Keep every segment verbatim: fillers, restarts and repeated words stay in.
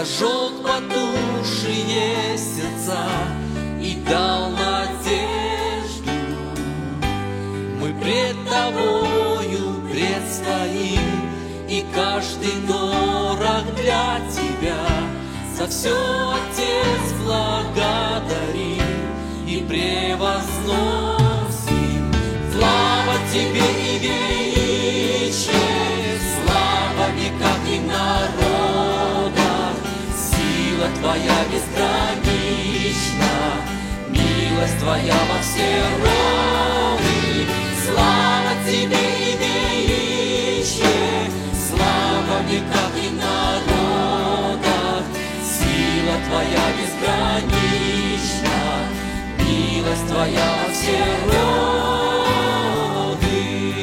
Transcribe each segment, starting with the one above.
зажег потухшие сердца и дал надежду. Мы пред Тобою предстоим, и каждый дорог для Тебя. За все, Отец, благодарим и превозносим. Слава Тебе и величие, слава в веках и народах. Сила Твоя безгранична, милость Твоя во все роды. Слава Тебе и величие, слава в веках и народах. Сила Твоя безгранична, милость Твоя во все роды.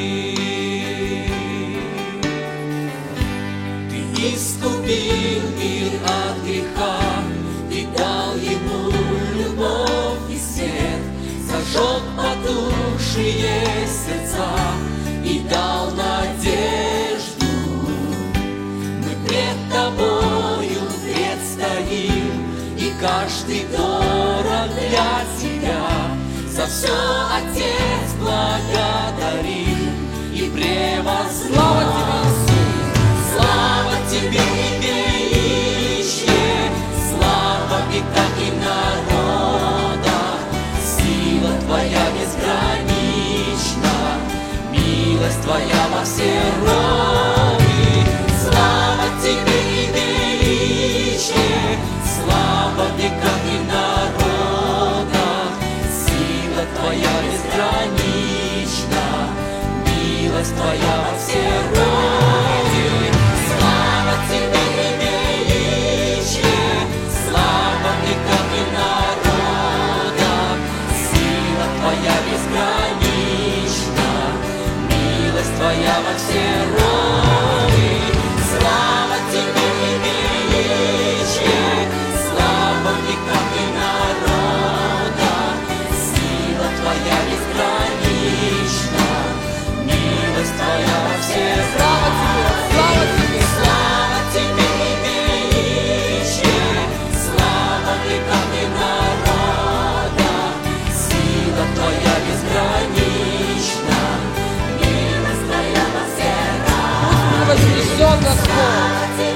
Ты искупил мир от греха, Ты дал ему любовь и свет, зажег потухшие сердца и дал надежду. Мы пред Тобою предстоим, и каждый дорог для Тебя. За все, Отец, благодарим и превозносим. Слава Тебе и величие, слава в веках и народах. Сила Твоя безгранична, милость Твоя во все роды. Слава Тебе и величие, слава в веках и народах. Сила Твоя безгранична, милость Твоя во все роды. Слава Тебе и величие, слава в веках и народах. Сила Твоя безгранична, милость Твоя во все роды. Слава Тебе и величие, слава в веках и народах. Сила Твоя безгранична, милость Твоя во все роды. Слава Тебе и величие, слава в веках и народах. Сила Твоя безгранична, милость Твоя во все роды. Вознесен Господь!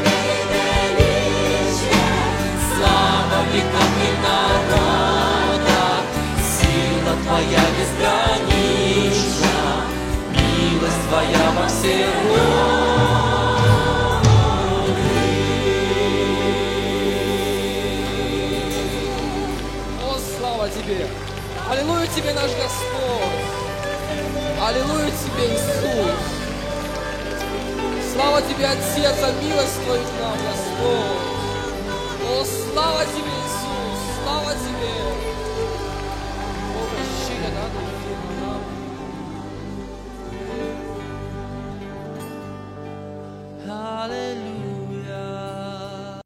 Слава в веках и народах, сила Твоя безгранична, милость Твоя во все роды. О, слава Тебе! Аллилуйя Тебе, наш Господь! Аллилуйя Тебе, Иисус! Слава Тебе, Отец, за милость Твою к нам, Господь! О, слава Тебе, Иисус! Слава Тебе!